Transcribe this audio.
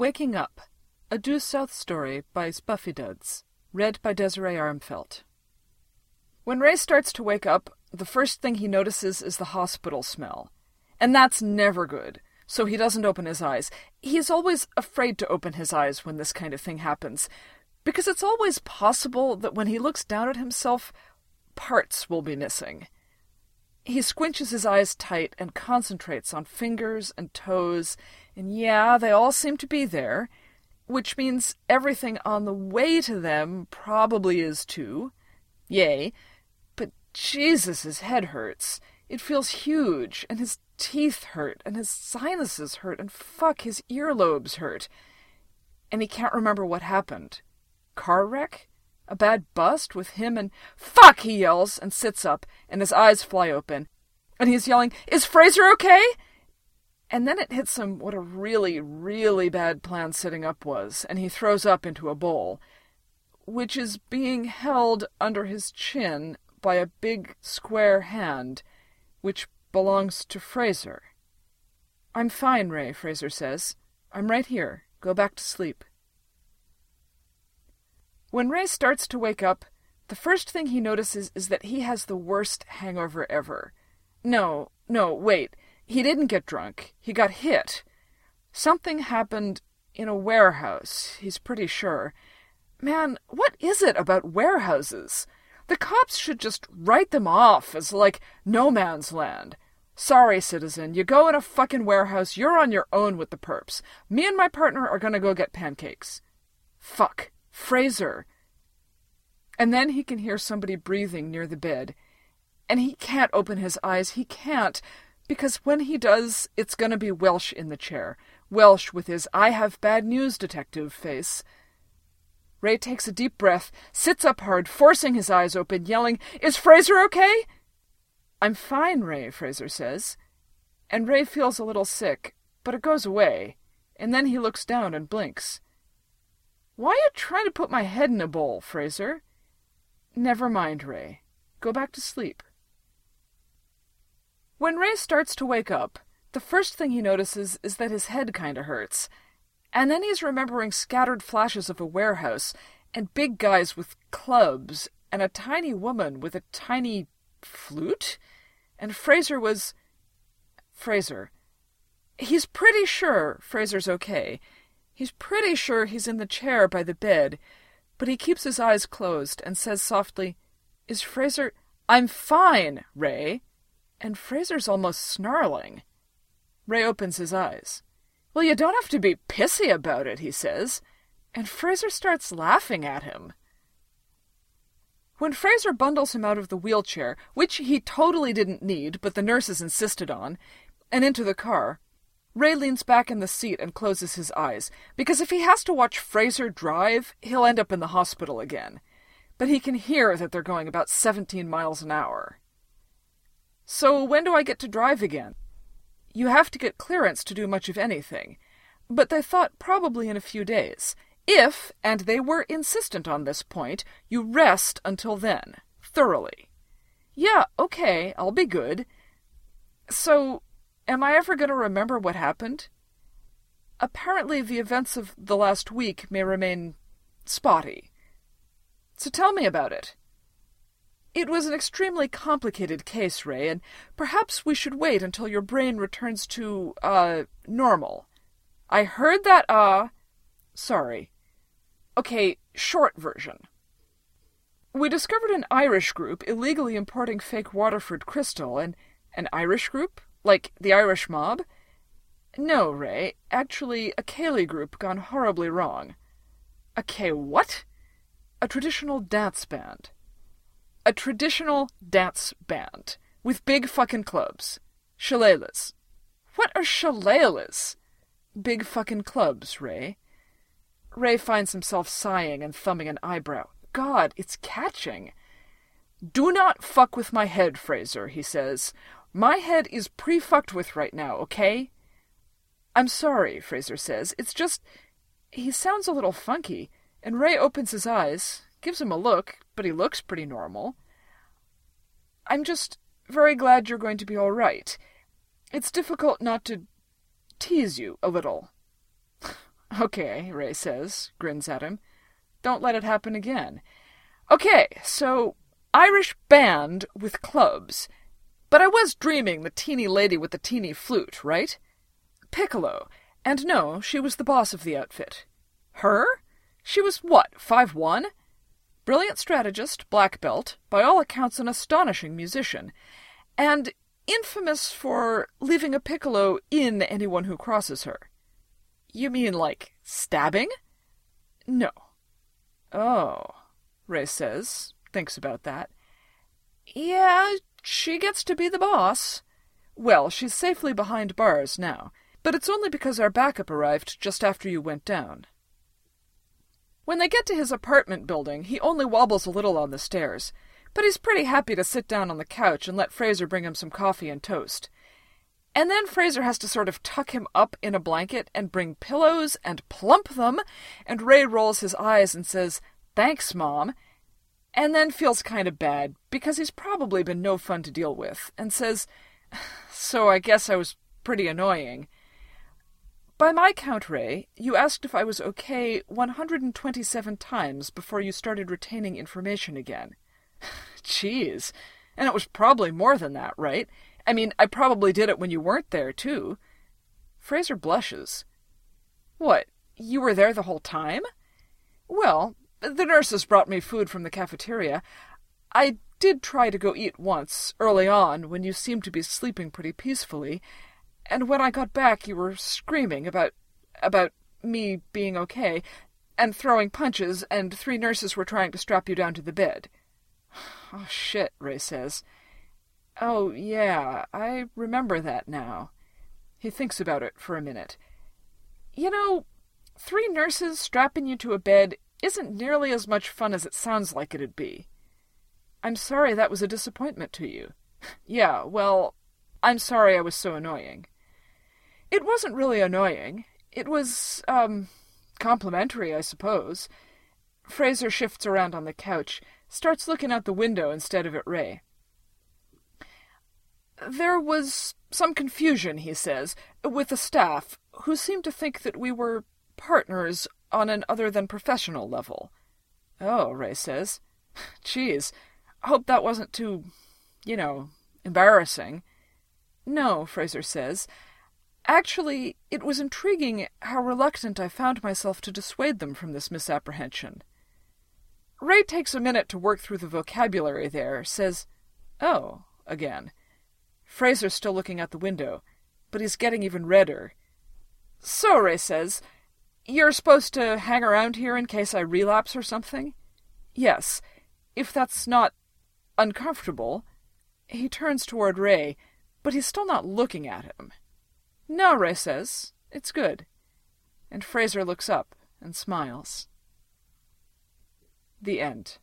Waking Up, a Due South story by Spuffy Duds, read by Desiree Armfelt. When Ray starts to wake up, the first thing he notices is the hospital smell. And that's never good, so he doesn't open his eyes. He is always afraid to open his eyes when this kind of thing happens, because it's always possible that when he looks down at himself, parts will be missing. He squinches his eyes tight and concentrates on fingers and toes, and yeah, they all seem to be there, which means everything on the way to them probably is too. Yay. But Jesus, his head hurts. It feels huge, and his teeth hurt, and his sinuses hurt, and fuck, his earlobes hurt. And he can't remember what happened. Car wreck? A bad bust with him and... Fuck, he yells, and sits up, and his eyes fly open. And he's yelling, "Is Fraser okay?" And then it hits him what a really, really bad plan sitting up was, and he throws up into a bowl, which is being held under his chin by a big square hand, which belongs to Fraser. "I'm fine, Ray," Fraser says. "I'm right here. Go back to sleep." When Ray starts to wake up, the first thing he notices is that he has the worst hangover ever. No, wait. He didn't get drunk. He got hit. Something happened in a warehouse, he's pretty sure. Man, what is it about warehouses? The cops should just write them off as, like, no man's land. Sorry, citizen, you go in a fucking warehouse, you're on your own with the perps. Me and my partner are gonna go get pancakes. Fuck. Fraser. And then he can hear somebody breathing near the bed. And he can't open his eyes. He can't. Because when he does, it's gonna be Welsh in the chair. Welsh with his "I have bad news, detective" face. Ray takes a deep breath, sits up hard, forcing his eyes open, yelling, "Is Fraser okay?" "I'm fine, Ray," Fraser says. And Ray feels a little sick, but it goes away. And then he looks down and blinks. "Why are you trying to put my head in a bowl, Fraser?" "Never mind, Ray. Go back to sleep." When Ray starts to wake up, the first thing he notices is that his head kinda hurts. And then he's remembering scattered flashes of a warehouse, and big guys with clubs, and a tiny woman with a tiny flute? And Fraser was... Fraser. He's pretty sure Fraser's okay. He's pretty sure he's in the chair by the bed, but he keeps his eyes closed and says softly, "Is Fraser—" "I'm fine, Ray." And Fraser's almost snarling. Ray opens his eyes. "Well, you don't have to be pissy about it," he says, and Fraser starts laughing at him. When Fraser bundles him out of the wheelchair, which he totally didn't need, but the nurses insisted on, and into the car, Ray leans back in the seat and closes his eyes, because if he has to watch Fraser drive, he'll end up in the hospital again. But he can hear that they're going about 17 miles an hour. "So when do I get to drive again?" "You have to get clearance to do much of anything, but they thought probably in a few days. If, and they were insistent on this point, you rest until then, thoroughly." "Yeah, okay, I'll be good." "So, am I ever going to remember what happened?" "Apparently the events of the last week may remain spotty. So tell me about it." "It was an extremely complicated case, Ray, and perhaps we should wait until your brain returns to, normal." "I heard that, Sorry. Okay, short version. We discovered an Irish group illegally importing fake Waterford crystal, and an Irish group? Like the Irish mob?" "No, Ray. Actually, a Cayley group gone horribly wrong." "A what?" "A traditional dance band." "A traditional dance band. With big fucking clubs. Shillelaghs." "What are shillelaghs?" "Big fucking clubs, Ray." Ray finds himself sighing and thumbing an eyebrow. God, it's catching. "Do not fuck with my head, Fraser," he says. "My head is pre-fucked with right now, okay?" "I'm sorry," Fraser says. "It's just... He sounds a little funky." And Ray opens his eyes, gives him a look, but he looks pretty normal. "I'm just very glad you're going to be all right. It's difficult not to tease you a little." Okay, Ray says, grins at him. Don't let it happen again. Okay, so Irish band with clubs. But I was dreaming the teeny lady with the teeny flute, right? Piccolo. And no, she was the boss of the outfit. Her? She was what, 5'1"? Brilliant strategist, black belt, by all accounts an astonishing musician, and infamous for leaving a piccolo in anyone who crosses her. You mean like stabbing? No. Oh, Ray says, thinks about that. Yeah, she gets to be the boss. Well, she's safely behind bars now, but it's only because our backup arrived just after you went down. When they get to his apartment building, he only wobbles a little on the stairs, but he's pretty happy to sit down on the couch and let Fraser bring him some coffee and toast. And then Fraser has to sort of tuck him up in a blanket and bring pillows and plump them, and Ray rolls his eyes and says, "Thanks, Mom," and then feels kind of bad, because he's probably been no fun to deal with, and says, "So I guess I was pretty annoying. By my count, Ray, you asked if I was okay 127 times before you started retaining information again." Jeez, and it was probably more than that, right? I mean, I probably did it when you weren't there, too. Fraser blushes. What, you were there the whole time? Well, the nurses brought me food from the cafeteria. I did try to go eat once, early on, when you seemed to be sleeping pretty peacefully, and when I got back you were screaming about me being okay, and throwing punches, and 3 nurses were trying to strap you down to the bed. Oh, shit, Ray says. Oh, yeah, I remember that now. He thinks about it for a minute. You know, 3 nurses strapping you to a bed isn't nearly as much fun as it sounds like it'd be. I'm sorry that was a disappointment to you. Yeah, well, I'm sorry I was so annoying. It wasn't really annoying. It was, complimentary, I suppose. Fraser shifts around on the couch, starts looking out the window instead of at Ray. There was some confusion, he says, with the staff, who seemed to think that we were partners on an other-than-professional level. Oh, Ray says. Geez, I hope that wasn't too, embarrassing. No, Fraser says. Actually, it was intriguing how reluctant I found myself to dissuade them from this misapprehension. Ray takes a minute to work through the vocabulary there, says, "Oh," again. Fraser's still looking out the window, but he's getting even redder. So, Ray says, you're supposed to hang around here in case I relapse or something? Yes, if that's not uncomfortable. He turns toward Ray, but he's still not looking at him. No, Ray says, it's good. And Fraser looks up and smiles. The end.